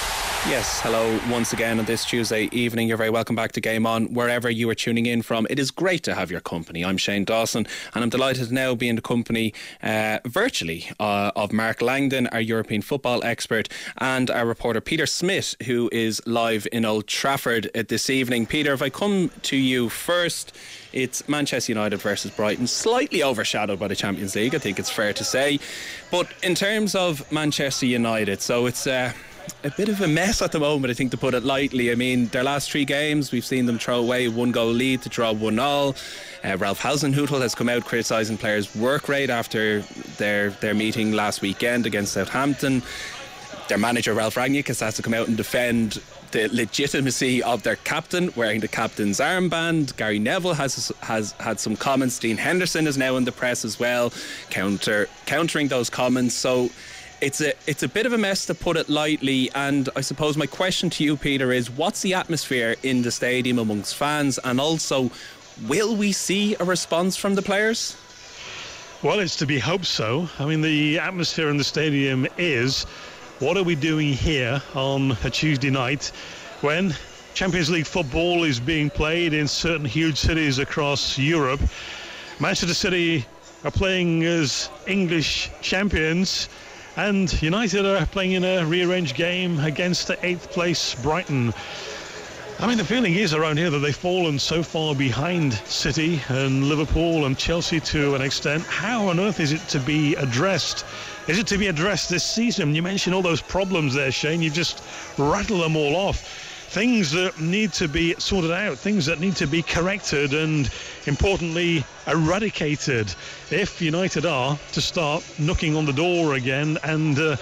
S3: Yes, hello once again on this Tuesday evening. You're very welcome back to Game On, wherever you are tuning in from. It is great to have your company. I'm Shane Dawson, and I'm delighted to now be in the company virtually of Mark Langdon, our European football expert, and our reporter Peter Smith, who is live in Old Trafford this evening. Peter, if I come to you first, it's Manchester United versus Brighton, slightly overshadowed by the Champions League, I think it's fair to say. But in terms of Manchester United, so it's a bit of a mess at the moment, I think, to put it lightly. I mean, their last 3 games, we've seen them throw away a 1-goal lead to draw 1-1. Ralph Hasenhüttl has come out criticising players' work rate after their meeting last weekend against Southampton. Their manager, Ralph Rangnick, has had to come out and defend the legitimacy of their captain wearing the captain's armband. Gary Neville has had some comments. Dean Henderson is now in the press as well, countering those comments. So it's a bit of a mess, to put it lightly. And I suppose my question to you, Peter, is what's the atmosphere in the stadium amongst fans, and also will we see a response from the players?
S5: Well, it's to be hoped so. I mean, the atmosphere in the stadium is, what are we doing here on a Tuesday night when Champions League football is being played in certain huge cities across Europe? Manchester City are playing as English champions, and United are playing in a rearranged game against the 8th place Brighton. I mean, the feeling is around here that they've fallen so far behind City and Liverpool and Chelsea to an extent. How on earth is it to be addressed? Is it to be addressed this season? You mentioned all those problems there, Shane. You just rattle them all off. Things that need to be sorted out, things that need to be corrected and, importantly, eradicated if United are to start knocking on the door again and,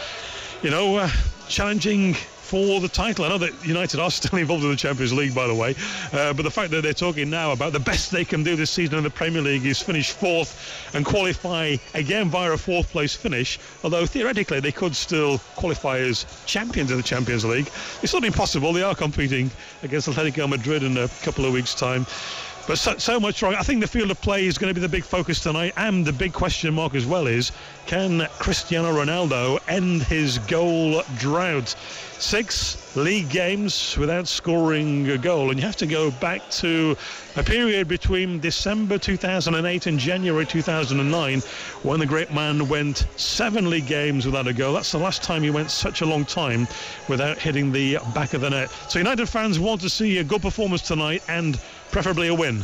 S5: challenging for the title. I know that United are still involved in the Champions League, by the way, but the fact that they're talking now about the best they can do this season in the Premier League is finish 4th and qualify again via a 4th place finish, although theoretically they could still qualify as champions in the Champions League. It's not impossible. They are competing against Atletico Madrid in a couple of weeks' time. But so much wrong. I think the field of play is going to be the big focus tonight, and the big question mark as well is, can Cristiano Ronaldo end his goal drought? 6 league games without scoring a goal, and you have to go back to a period between December 2008 and January 2009 when the great man went 7 league games without a goal. That's the last time he went such a long time without hitting the back of the net. So United fans want to see a good performance tonight and preferably a win.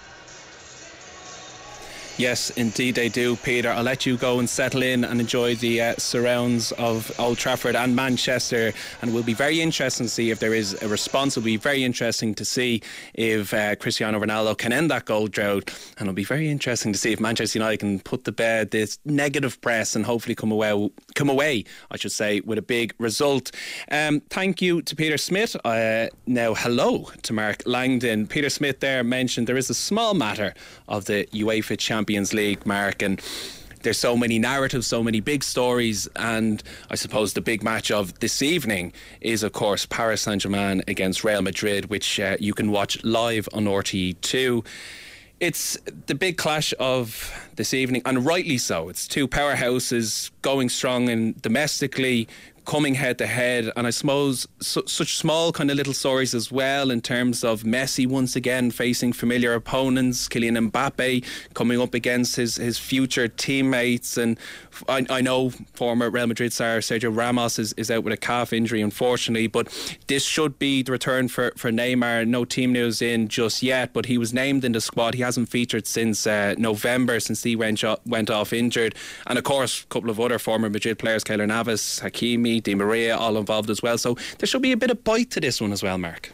S3: Yes, indeed they do, Peter. I'll let you go and settle in and enjoy the surrounds of Old Trafford and Manchester, and it will be very interesting to see if there is a response. It will be very interesting to see if Cristiano Ronaldo can end that goal drought, and it'll be very interesting to see if Manchester United can put to bed this negative press and hopefully come away, with a big result. Thank you to Peter Smith. Now hello to Mark Langdon. Peter Smith there mentioned there is a small matter of the UEFA Champions League, Mark, and there's so many narratives, so many big stories, and I suppose the big match of this evening is, of course, Paris Saint-Germain against Real Madrid, which you can watch live on RTE2. It's the big clash of this evening, and rightly so. It's 2 powerhouses going strong and domestically, coming head to head, and I suppose such small kind of little stories as well, in terms of Messi once again facing familiar opponents, Kylian Mbappe coming up against his future teammates, and I know former Real Madrid star Sergio Ramos is out with a calf injury, unfortunately, but this should be the return for Neymar. No team news in just yet, but he was named in the squad. He hasn't featured since November, since he went off injured, and of course a couple of other former Madrid players, Keylor Navas, Hakimi, Di Maria, all involved as well. So there should be a bit of bite to this one as well, Mark.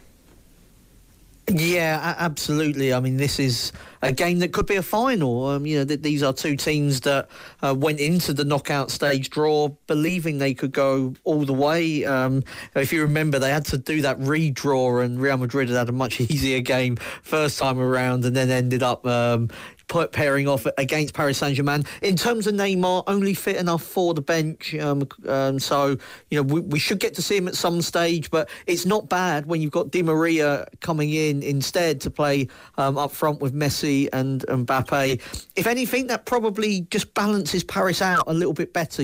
S13: Yeah, absolutely. I mean, this is a game that could be a final. These are 2 teams that went into the knockout stage draw believing they could go all the way. If you remember, they had to do that redraw, and Real Madrid had a much easier game first time around, and then ended up pairing off against Paris Saint-Germain. In terms of Neymar, only fit enough for the bench. So, we should get to see him at some stage, but it's not bad when you've got Di Maria coming in instead to play up front with Messi and Mbappe. If anything, that probably just balances Paris out a little bit better,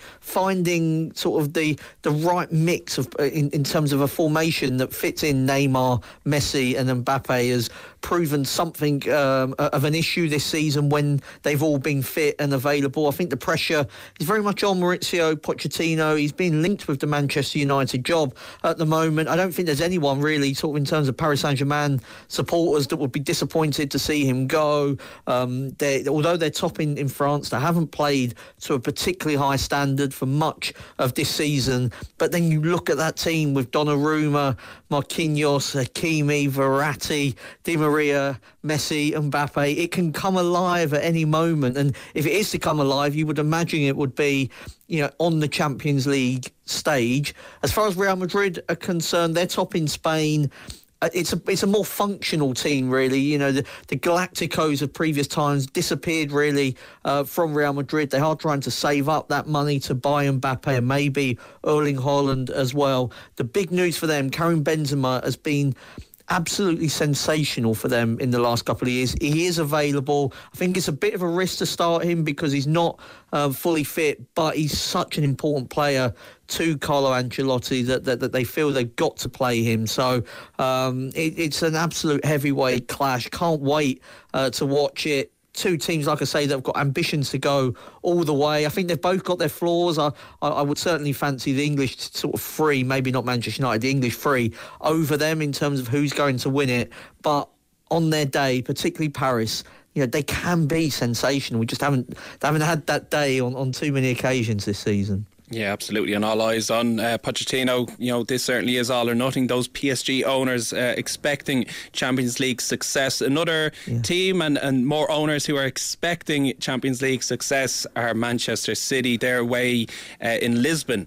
S13: finding sort of the right mix of in terms of a formation that fits in Neymar, Messi and Mbappe has proven something of an issue this season when they've all been fit and available. I think the pressure is very much on Mauricio Pochettino. He's been linked with the Manchester United job at the moment. I don't think there's anyone really sort of in terms of Paris Saint-Germain supporters that would be disappointed to see him go. Although they're top in France, they haven't played to a particularly high standard for much of this season. But then you look at that team with Donnarumma, Marquinhos, Hakimi, Verratti, Di Maria, Messi, Mbappe. It can come alive at any moment, and if it is to come alive, you would imagine it would be, on the Champions League stage. As far as Real Madrid are concerned, they're top in Spain. It's a more functional team, really. The Galacticos of previous times disappeared, really, from Real Madrid. They are trying to save up that money to buy Mbappe and maybe Erling Haaland as well. The big news for them, Karim Benzema has been absolutely sensational for them in the last couple of years. He is available. I think it's a bit of a risk to start him because he's not fully fit, but he's such an important player to Carlo Ancelotti that they feel they've got to play him. So it's an absolute heavyweight clash. Can't wait to watch it. Two teams, like I say, that have got ambitions to go all the way. I think they've both got their flaws. I would certainly fancy the English sort of three, maybe not Manchester United, the English three over them in terms of who's going to win it. But on their day, particularly Paris, they can be sensational. We just haven't had that day on too many occasions this season.
S3: Yeah, absolutely, and all eyes on Pochettino. This certainly is all or nothing. Those PSG owners expecting Champions League success. Another team and more owners who are expecting Champions League success are Manchester City. They're away in Lisbon.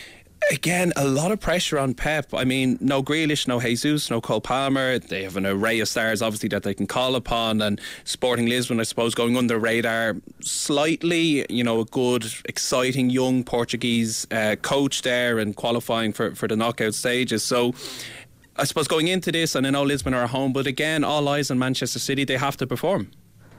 S3: Again, a lot of pressure on Pep. I mean, no Grealish, no Jesus, no Cole Palmer. They have an array of stars, obviously, that they can call upon. And Sporting Lisbon, I suppose, going under the radar slightly. A good, exciting young Portuguese coach there and qualifying for the knockout stages. So I suppose going into this, and I know Lisbon are at home, but again, all eyes on Manchester City. They have to perform.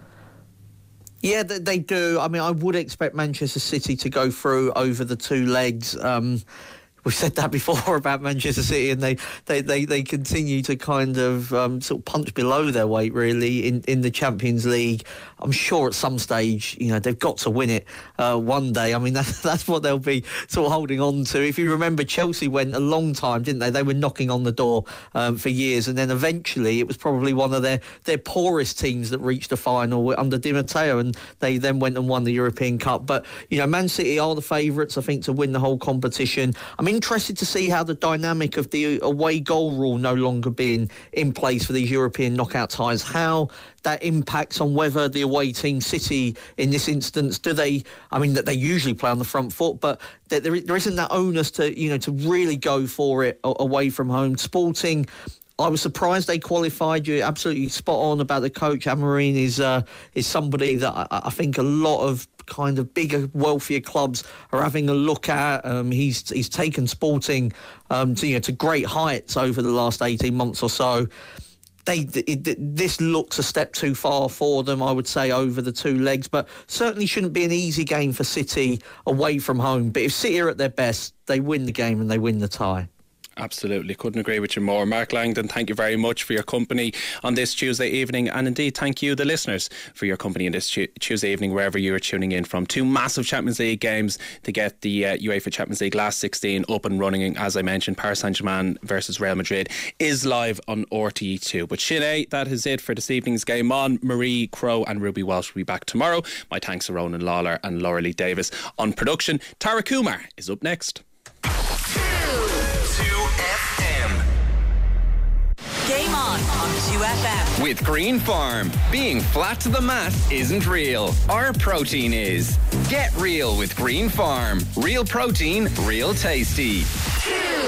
S13: Yeah, they do. I mean, I would expect Manchester City to go through over the two legs. We've said that before about Manchester City, and they continue to kind of sort of punch below their weight, really, in the Champions League. I'm sure at some stage, they've got to win it one day. I mean, that's what they'll be sort of holding on to. If you remember, Chelsea went a long time, didn't they? They were knocking on the door for years, and then eventually it was probably one of their poorest teams that reached the final under Di Matteo, and they then went and won the European Cup. But, Man City are the favourites, I think, to win the whole competition. I'm interested to see how the dynamic of the away goal rule no longer being in place for these European knockout ties, how that impacts on whether the away team, City in this instance, that they usually play on the front foot, but there isn't that onus to really go for it away from home. Sporting, I was surprised they qualified. You're absolutely spot on about the coach. Amorim is somebody that I think a lot of kind of bigger, wealthier clubs are having a look at. He's taken Sporting to great heights over the last 18 months or so. This looks a step too far for them, I would say, over the two legs, but certainly shouldn't be an easy game for City away from home. But if City are at their best, they win the game and they win the tie.
S3: Absolutely, couldn't agree with you more. Mark Langdon, thank you very much for your company on this Tuesday evening, and indeed thank you, the listeners, for your company on this Tuesday evening, wherever you are tuning in from. Two massive Champions League games to get the UEFA Champions League last 16 up and running. As I mentioned, Paris Saint-Germain versus Real Madrid is live on RTE2. But Sinead, that is it for this evening's Game On. Marie Crowe and Ruby Walsh will be back tomorrow. My thanks to Ronan Lawler and Laura Lee Davis on production. Tara Kumar is up next.
S11: Game On 2FM.
S1: With Green Farm. Being flat to the mat isn't real. Our protein is. Get real with Green Farm. Real protein, real tasty.